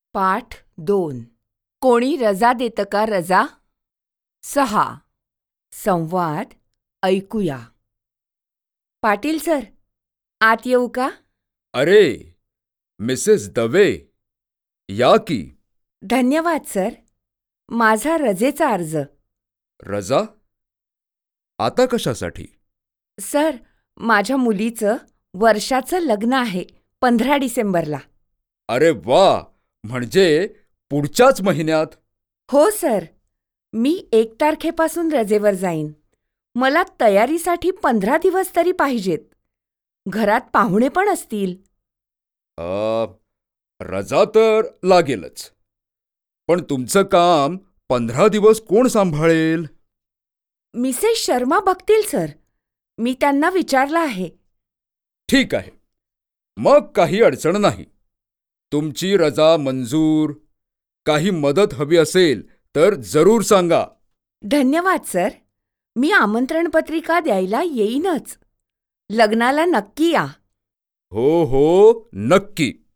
पाठ 2. कोणी रजा देतं का रजा? 6. संवाद ऐकूया. पाटील सर, आत येऊ का? अरे मिसेस दवे, या की. धन्यवाद सर. माझा रजेचा अर्ज. रजा? आता कशासाठी? सर, माझ्या मुलीचं वर्षाचं लग्न आहे 15 डिसेंबरला. अरे वा, म्हणजे पुढच्याच महिन्यात. हो सर. मी 1 तारखेपासून रजेवर जाईन. मला तयारीसाठी 15 दिवस तरी पाहिजेत. घरात पाहुणे पण असतील. रजा तर लागेलच, पण तुमचं काम 15 दिवस कोण सांभाळेल? मिसेस शर्मा बघतील सर. मी त्यांना विचारलं आहे. ठीक आहे, मग काही अडचण नाही. तुमची रजा मंजूर. काही मदत हवी असेल तर जरूर सांगा. धन्यवाद सर. मी आमंत्रण पत्रिका द्यायला येईनच. लग्नाला नक्की या. हो हो, नक्की.